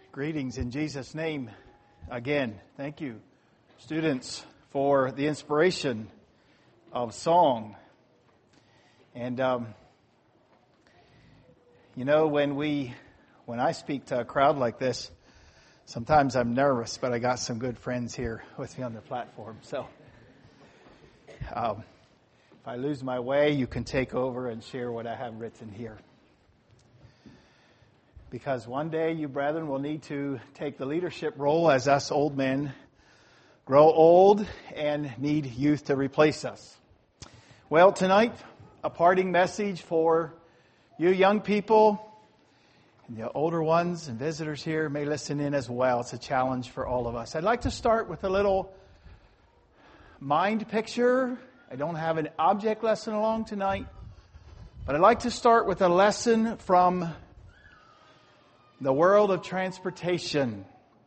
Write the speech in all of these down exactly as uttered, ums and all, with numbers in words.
Greetings in Jesus' name again. Thank you, students, for the inspiration of song. And, um, you know, when we, when I speak to a crowd like this, sometimes I'm nervous, but I got some good friends here with me on the platform. So um, if I lose my way, you can take over and share what I have written here. Because one day you brethren will need to take the leadership role as us old men grow old and need youth to replace us. Well, tonight, a parting message for you young people, and the older ones and visitors here may listen in as well. It's a challenge for all of us. I'd like to start with a little mind picture. I don't have an object lesson along tonight, but I'd like to start with a lesson from the world of transportation.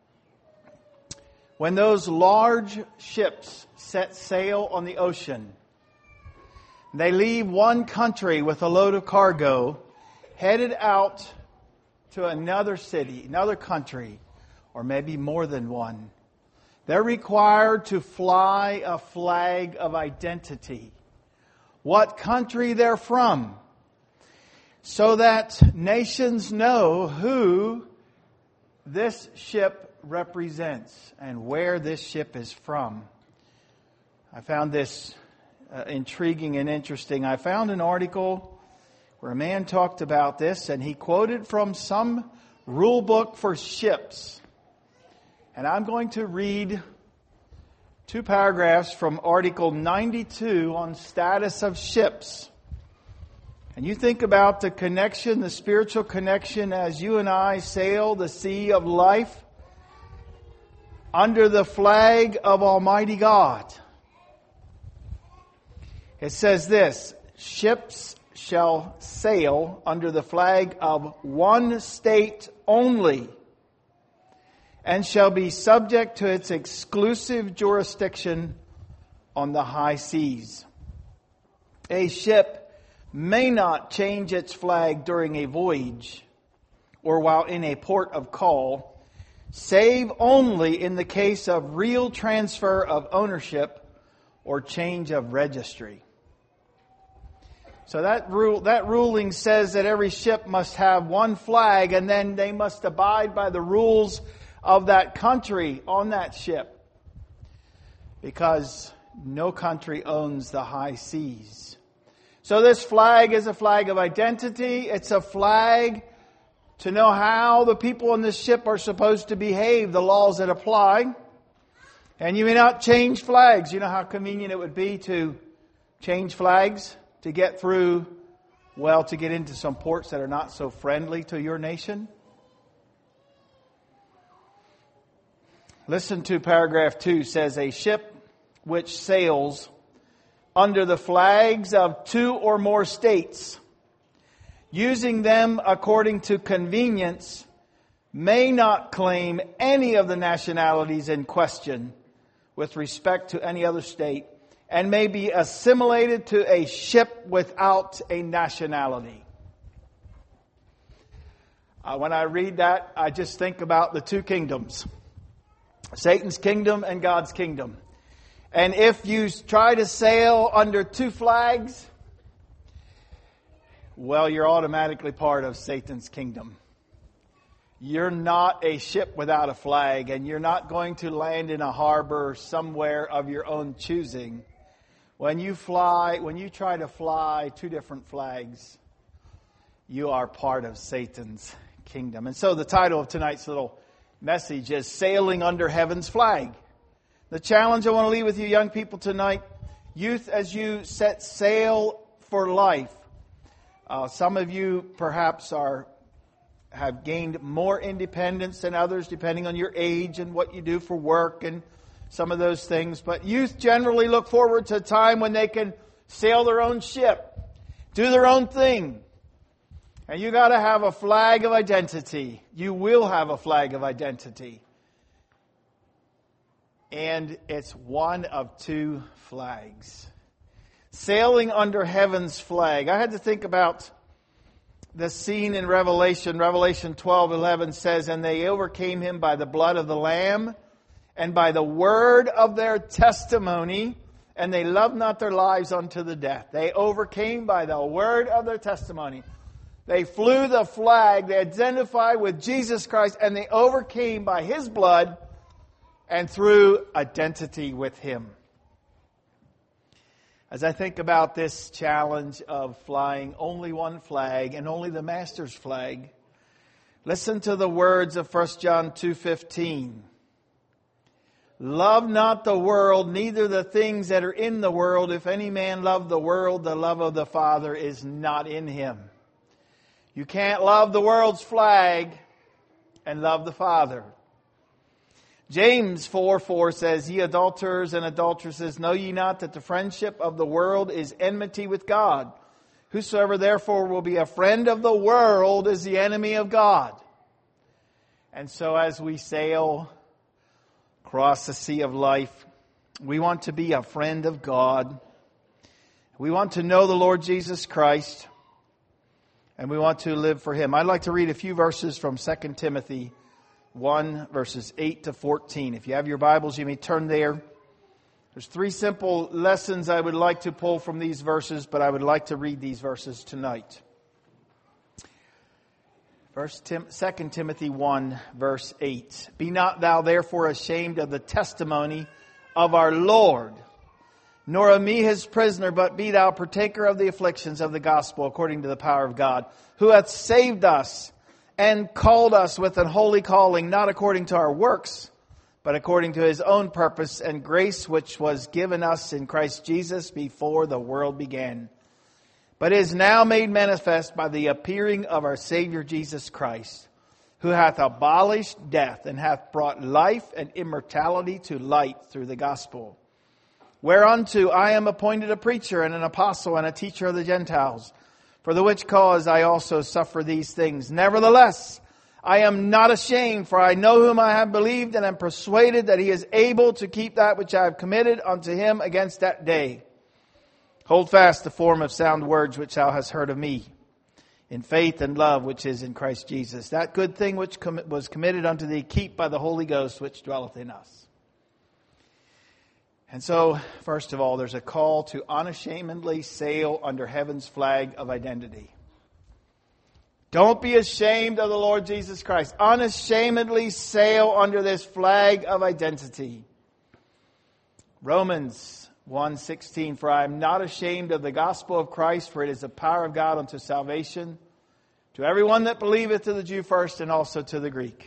When those large ships set sail on the ocean, they leave one country with a load of cargo, headed out to another city, another country, or maybe more than one. They're required to fly a flag of identity, what country they're from, so that nations know who this ship represents and where this ship is from. I found this uh, intriguing and interesting. I found an article where a man talked about this, and he quoted from some rule book for ships. And I'm going to read two paragraphs from Article ninety-two on status of ships. And you think about the connection, the spiritual connection, as you and I sail the sea of life under the flag of Almighty God. It says this: ships shall sail under the flag of one state only, and shall be subject to its exclusive jurisdiction on the high seas. A ship may not change its flag during a voyage or while in a port of call, save only in the case of real transfer of ownership or change of registry. So that rule, that ruling says that every ship must have one flag, and then they must abide by the rules of that country on that ship, because no country owns the high seas. So this flag is a flag of identity. It's a flag to know how the people on this ship are supposed to behave, the laws that apply. And you may not change flags. You know how convenient it would be to change flags to get through, well, to get into some ports that are not so friendly to your nation? Listen to paragraph two. Says, a ship which sails under the flags of two or more states, using them according to convenience, may not claim any of the nationalities in question with respect to any other state, and may be assimilated to a ship without a nationality. Uh, when I read that, I just think about the two kingdoms, Satan's kingdom and God's kingdom. And if you try to sail under two flags, well, you're automatically part of Satan's kingdom. You're not a ship without a flag, and you're not going to land in a harbor somewhere of your own choosing. When you fly, when you try to fly two different flags, you are part of Satan's kingdom. And so the title of tonight's little message is Sailing Under Heaven's Flag. The challenge I want to leave with you young people tonight, youth, as you set sail for life. Uh, some of you perhaps are have gained more independence than others, depending on your age and what you do for work and some of those things. But youth generally look forward to a time when they can sail their own ship, do their own thing. And you got to have a flag of identity. You will have a flag of identity. And it's one of two flags. Sailing under heaven's flag. I had to think about the scene in Revelation. Revelation twelve eleven says, "And they overcame him by the blood of the Lamb and by the word of their testimony, and they loved not their lives unto the death." They overcame by the word of their testimony. They flew the flag, they identified with Jesus Christ, and they overcame by His blood and through identity with Him. As I think about this challenge of flying only one flag and only the Master's flag, listen to the words of First John two fifteen. "Love not the world, neither the things that are in the world. If any man love the world, the love of the Father is not in him." You can't love the world's flag and love the Father. James four four says, "Ye adulterers and adulteresses, know ye not that the friendship of the world is enmity with God? Whosoever therefore will be a friend of the world is the enemy of God." And so as we sail across the sea of life, we want to be a friend of God. We want to know the Lord Jesus Christ. And we want to live for Him. I'd like to read a few verses from Second Timothy one, verses eight to fourteen. If you have your Bibles, you may turn there. There's three simple lessons I would like to pull from these verses, but I would like to read these verses tonight. First Tim, Second Timothy one, verse eight. "Be not thou therefore ashamed of the testimony of our Lord, nor of me His prisoner, but be thou partaker of the afflictions of the gospel according to the power of God, who hath saved us and called us with an holy calling, not according to our works, but according to His own purpose and grace, which was given us in Christ Jesus before the world began, but is now made manifest by the appearing of our Savior Jesus Christ, who hath abolished death and hath brought life and immortality to light through the gospel. Whereunto I am appointed a preacher and an apostle and a teacher of the Gentiles, for the which cause I also suffer these things. Nevertheless, I am not ashamed, for I know whom I have believed, and am persuaded that He is able to keep that which I have committed unto Him against that day. Hold fast the form of sound words which thou hast heard of me, in faith and love which is in Christ Jesus. That good thing which com- was committed unto thee, keep by the Holy Ghost which dwelleth in us." And so, first of all, there's a call to unashamedly sail under heaven's flag of identity. Don't be ashamed of the Lord Jesus Christ. Unashamedly sail under this flag of identity. Romans one sixteen, "For I am not ashamed of the gospel of Christ, for it is the power of God unto salvation, to everyone that believeth, to the Jew first, and also to the Greek."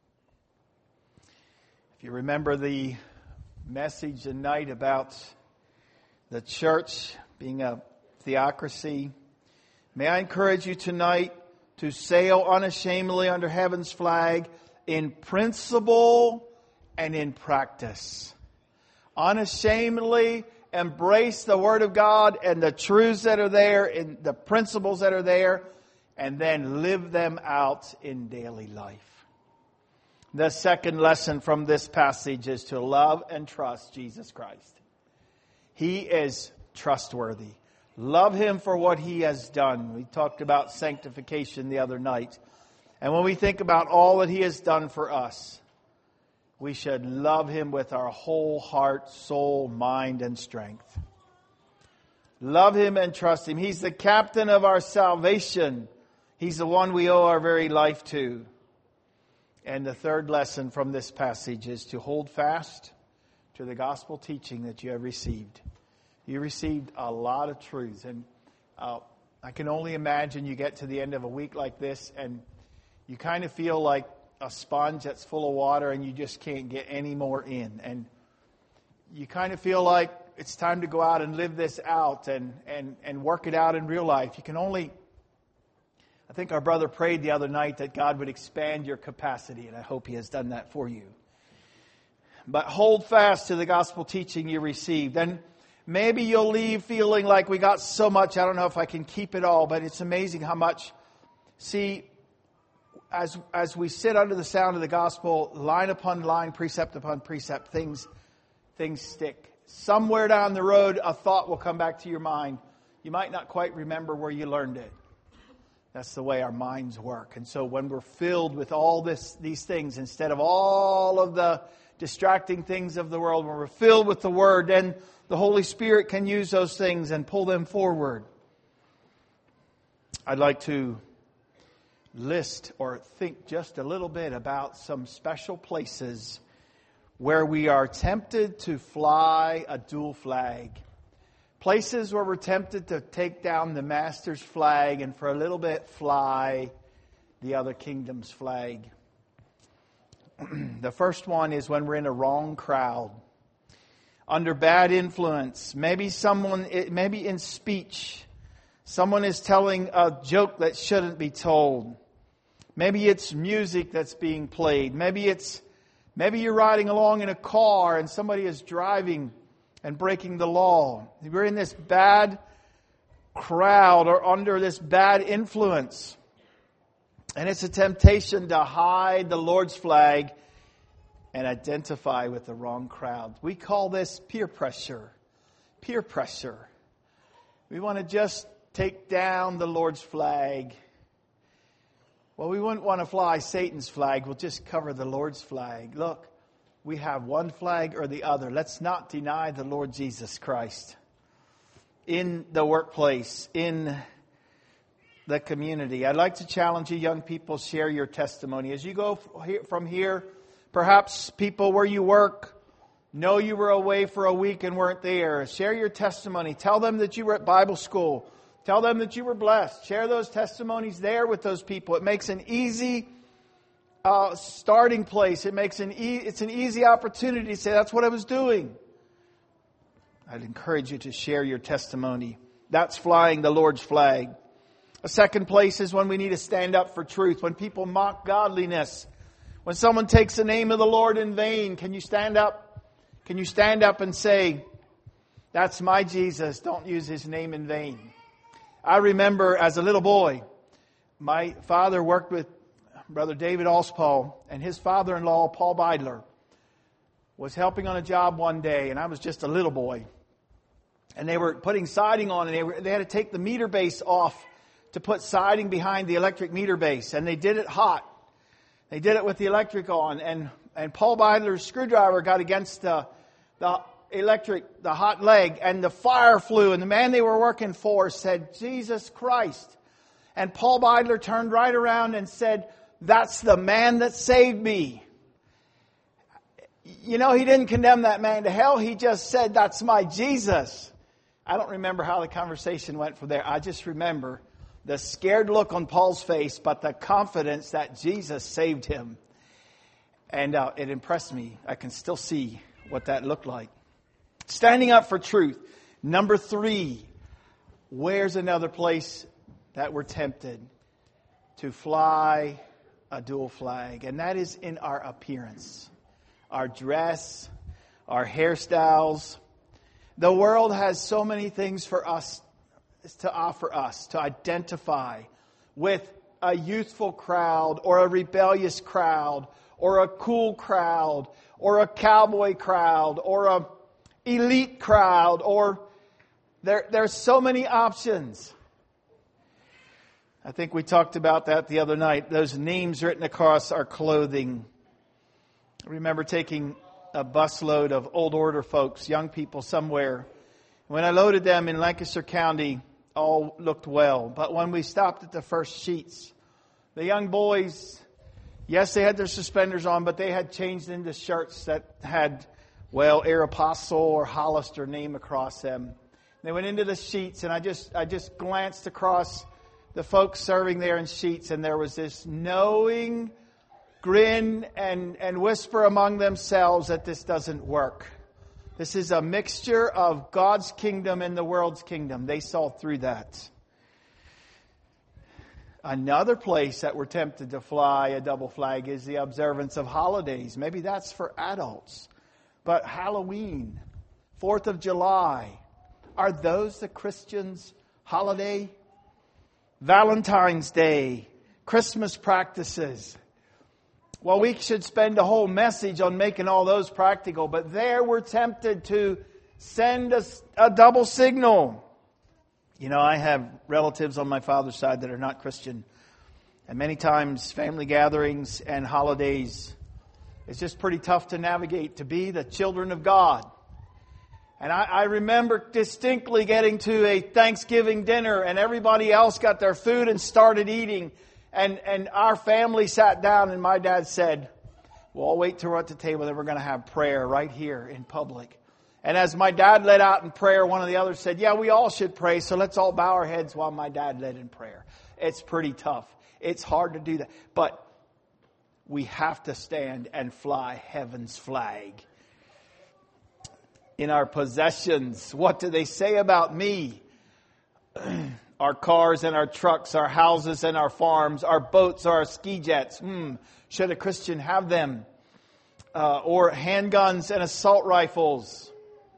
If you remember the message tonight about the church being a theocracy, may I encourage you tonight to sail unashamedly under heaven's flag in principle and in practice. Unashamedly embrace the Word of God and the truths that are there and the principles that are there, and then live them out in daily life. The second lesson from this passage is to love and trust Jesus Christ. He is trustworthy. Love Him for what He has done. We talked about sanctification the other night. And when we think about all that He has done for us, we should love Him with our whole heart, soul, mind, and strength. Love Him and trust Him. He's the captain of our salvation. He's the one we owe our very life to. And the third lesson from this passage is to hold fast to the gospel teaching that you have received. You received a lot of truths. And uh, I can only imagine you get to the end of a week like this and you kind of feel like a sponge that's full of water and you just can't get any more in. And you kind of feel like it's time to go out and live this out and, and, and work it out in real life. You can only... I think our brother prayed the other night that God would expand your capacity, and I hope He has done that for you. But hold fast to the gospel teaching you received. And maybe you'll leave feeling like we got so much, I don't know if I can keep it all, but it's amazing how much. See, as, as we sit under the sound of the gospel, line upon line, precept upon precept, things, things stick. Somewhere down the road, a thought will come back to your mind. You might not quite remember where you learned it. That's the way our minds work. And so when we're filled with all this, these things, instead of all of the distracting things of the world, when we're filled with the Word, then the Holy Spirit can use those things and pull them forward. I'd like to list or think just a little bit about some special places where we are tempted to fly a dual flag. Places where we're tempted to take down the Master's flag and for a little bit fly the other kingdom's flag. The first one is when we're in a wrong crowd, under bad influence. Maybe someone, maybe in speech, someone is telling a joke that shouldn't be told. Maybe it's music that's being played. Maybe it's maybe you're riding along in a car and somebody is driving and breaking the law. We're in this bad crowd or under this bad influence. And it's a temptation to hide the Lord's flag and identify with the wrong crowd. We call this peer pressure. Peer pressure. We want to just take down the Lord's flag. Well, we wouldn't want to fly Satan's flag. We'll just cover the Lord's flag. Look, we have one flag or the other. Let's not deny the Lord Jesus Christ in the workplace, in the community. I'd like to challenge you young people, share your testimony. As you go from here, perhaps people where you work know you were away for a week and weren't there. Share your testimony. Tell them that you were at Bible school. Tell them that you were blessed. Share those testimonies there with those people. It makes an easy uh, starting place. It makes an e- it's an easy opportunity to say, that's what I was doing. I'd encourage you to share your testimony. That's flying the Lord's flag. A second place is when we need to stand up for truth. When people mock godliness. When someone takes the name of the Lord in vain, can you stand up? Can you stand up and say, that's my Jesus, don't use His name in vain? I remember as a little boy, my father worked with Brother David Alspall, and his father-in-law, Paul Beidler, was helping on a job one day, and I was just a little boy. And they were putting siding on, and they, were, they had to take the meter base off to put siding behind the electric meter base. And they did it hot. They did it with the electric on. And, and Paul Beidler's screwdriver got against the, the electric, the hot leg, and the fire flew. And the man they were working for said, Jesus Christ. And Paul Beidler turned right around and said, that's the man that saved me. You know, he didn't condemn that man to hell. He just said, that's my Jesus. I don't remember how the conversation went from there. I just remember the scared look on Paul's face, but the confidence that Jesus saved him. And uh, it impressed me. I can still see what that looked like. Standing up for truth. Number three, where's another place that we're tempted to fly a dual flag? And that is in our appearance. Our dress, our hairstyles. The world has so many things for us to offer us, to identify with a youthful crowd or a rebellious crowd or a cool crowd or a cowboy crowd or a elite crowd, or there there's so many options. I think we talked about that the other night. Those names written across our clothing. I remember taking a busload of old order folks, young people somewhere. When I loaded them in Lancaster County, all looked well. But when we stopped at the first sheets, the young boys, yes, they had their suspenders on, but they had changed into shirts that had, well, Air Apostle or Hollister name across them. They went into the sheets, and I just I just glanced across the folks serving there in sheets, and there was this knowing grin and, and whisper among themselves that this doesn't work. This is a mixture of God's kingdom and the world's kingdom. They saw through that. Another place that we're tempted to fly a double flag is the observance of holidays. Maybe that's for adults. But Halloween, Fourth of July, are those the Christians' holiday? Valentine's Day, Christmas practices. Well, we should spend a whole message on making all those practical, but there we're tempted to send a, a double signal. You know, I have relatives on my father's side that are not Christian. And many times family gatherings and holidays, it's just pretty tough to navigate, to be the children of God. And I, I remember distinctly getting to a Thanksgiving dinner and everybody else got their food and started eating. And, and our family sat down and my dad said, "We'll all wait till we're at the table, then we're going to have prayer right here in public." And as my dad led out in prayer, one of the others said, "Yeah, we all should pray, so let's all bow our heads while my dad led in prayer." It's pretty tough. It's hard to do that. But we have to stand and fly heaven's flag. In our possessions, what do they say about me? Our cars and our trucks, our houses and our farms, our boats, our ski jets. Hmm, should a Christian have them? Uh, or handguns and assault rifles.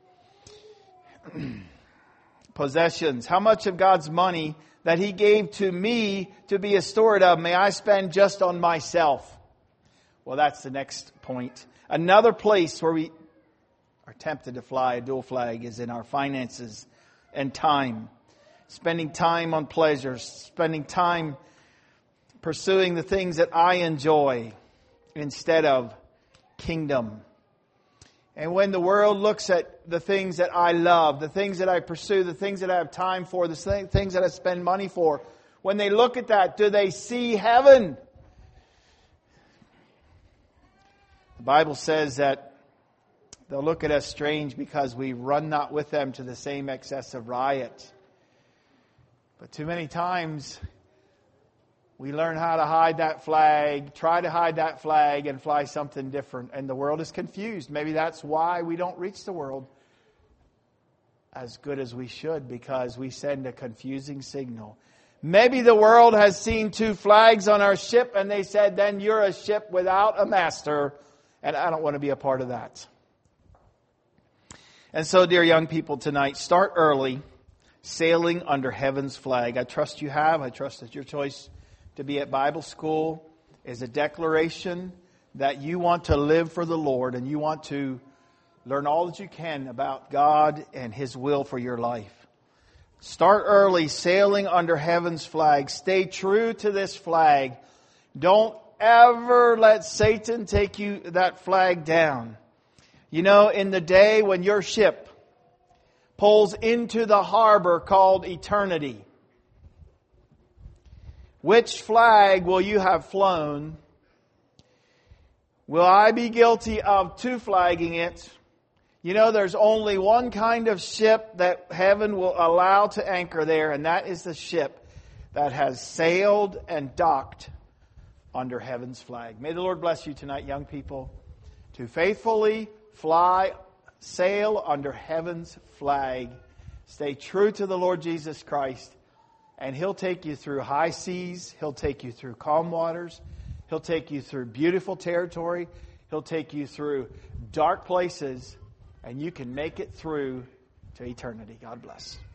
Possessions. How much of God's money that He gave to me to be a steward of may I spend just on myself? Well, that's the next point. Another place where we are tempted to fly a dual flag is in our finances and time. Spending time on pleasures, spending time pursuing the things that I enjoy instead of kingdom. And when the world looks at the things that I love, the things that I pursue, the things that I have time for, the things that I spend money for, when they look at that, do they see heaven? The Bible says that they'll look at us strange because we run not with them to the same excess of riot. But too many times we learn how to hide that flag, try to hide that flag and fly something different. And the world is confused. Maybe that's why we don't reach the world as good as we should, because we send a confusing signal. Maybe the world has seen two flags on our ship and they said, "Then you're a ship without a master." And I don't want to be a part of that. And so, dear young people, tonight, start early, sailing under heaven's flag. I trust you have. I trust that your choice to be at Bible school is a declaration that you want to live for the Lord and you want to learn all that you can about God and His will for your life. Start early, sailing under heaven's flag. Stay true to this flag. Don't ever let Satan take you that flag down. You know, in the day when your ship pulls into the harbor called eternity, which flag will you have flown? Will I be guilty of two flagging it? You know, there's only one kind of ship that heaven will allow to anchor there, and that is the ship that has sailed and docked under heaven's flag. May the Lord bless you tonight, young people, to faithfully fly, sail under heaven's flag. Stay true to the Lord Jesus Christ. And He'll take you through high seas. He'll take you through calm waters. He'll take you through beautiful territory. He'll take you through dark places. And you can make it through to eternity. God bless.